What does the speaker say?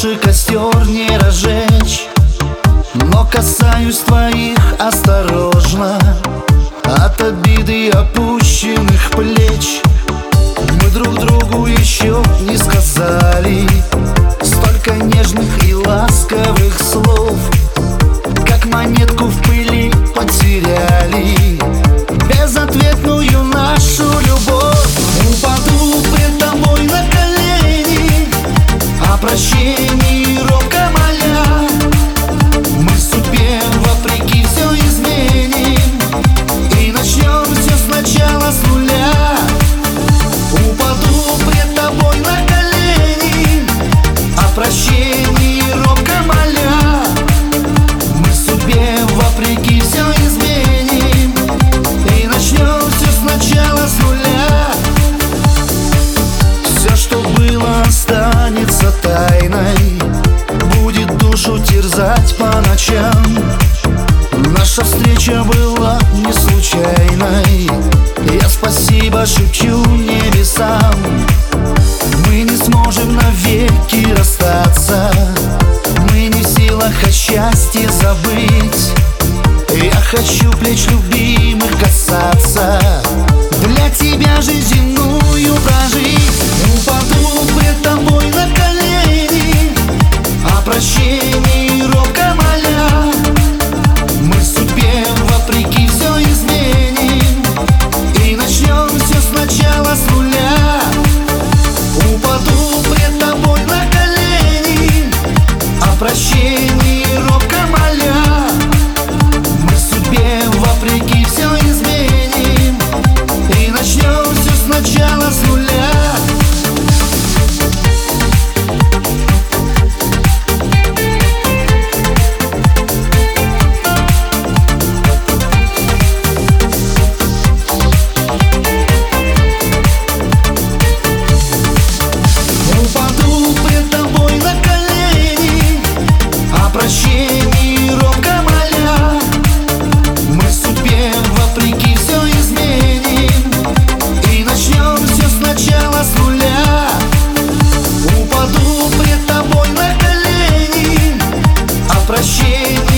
больше костер не разжечь, но касаюсь твоих осторожно. От обиды опущенных плеч мы друг другу еще не сказали столько нежных и ласковых слов, как монетку в пыли потеряли безответную нашу любовь. Упаду пред тобой на колени, о прощении робко моля. Мы судьбе вопреки все изменим и начнем все сначала с нуля. Упаду пред тобой на колени, о прощении робко моля. Мы судьбе вопреки все изменим и начнем все сначала с нуля. Все, что было, останется тайной, будет душу терзать по ночам. Наша встреча была не случайной, я спасибо шепчу небесам. Мы не сможем навеки расстаться, мы не в силах о счастье забыть. Я хочу плеч любимых касаться, для тебя жизнь земную прожить. Упаду пред тобой на колени, о прощении робко моля. Мы судьбе вопреки все изменим и начнем все сначала с нуля. Упаду пред тобой на колени, о прощении робко моля. Мы судьбе вопреки все изменим и начнем все сначала с нуля. Упаду пред тобой на колени, о прощении робко моля. Мы судьбе вопреки все изменим и начнем все сначала с нуля. Упаду пред тобой на колени, о прощении